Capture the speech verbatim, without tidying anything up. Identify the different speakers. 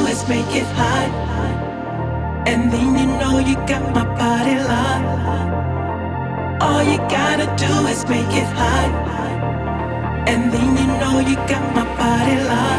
Speaker 1: is make it hot, and then you know you got my body locked. All you gotta do is make it hot, and then you know you got my body locked.